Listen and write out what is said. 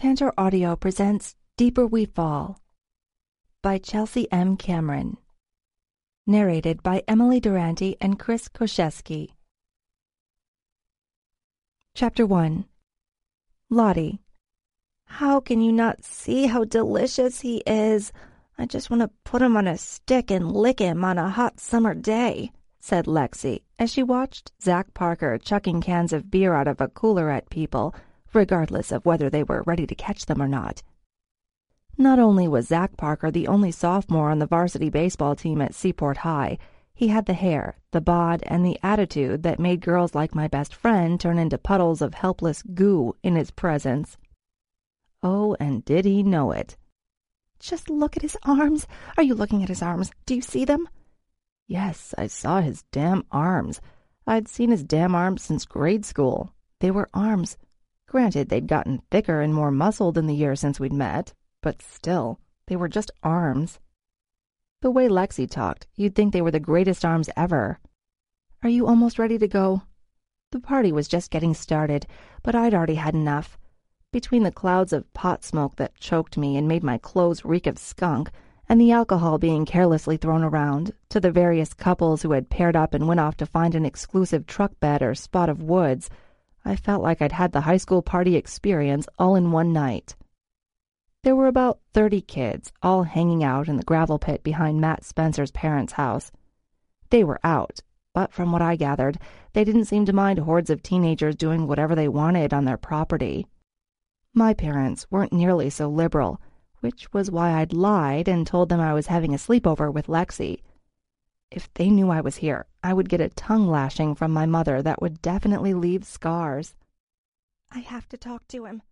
Tantor Audio presents Deeper We Fall by Chelsea M. Cameron. Narrated by Emily Durante and Chris Koszewski. Chapter 1. Lottie. How can you not see how delicious he is? I just want to put him on a stick and lick him on a hot summer day, said Lexi as she watched Zach Parker chucking cans of beer out of a cooler at people, regardless of whether they were ready to catch them or not. Not only was Zach Parker the only sophomore on the varsity baseball team at Seaport High, he had the hair, the bod, and the attitude that made girls like my best friend turn into puddles of helpless goo in his presence. Oh, and did he know it. Just look at his arms. Are you looking at his arms? Do you see them? Yes, I saw his damn arms. I'd seen his damn arms since grade school. They were arms. Granted, they'd gotten thicker and more muscled in the year since we'd met, but still, they were just arms. The way Lexi talked, you'd think they were the greatest arms ever. Are you almost ready to go? The party was just getting started, but I'd already had enough. Between the clouds of pot smoke that choked me and made my clothes reek of skunk, and the alcohol being carelessly thrown around, to the various couples who had paired up and went off to find an exclusive truck bed or spot of woods, I felt like I'd had the high school party experience all in one night. There were about 30 kids, all hanging out in the gravel pit behind Matt Spencer's parents' house. They were out, but from what I gathered, they didn't seem to mind hordes of teenagers doing whatever they wanted on their property. My parents weren't nearly so liberal, which was why I'd lied and told them I was having a sleepover with Lexi. If they knew I was here, I would get a tongue lashing from my mother that would definitely leave scars. I have to talk to him,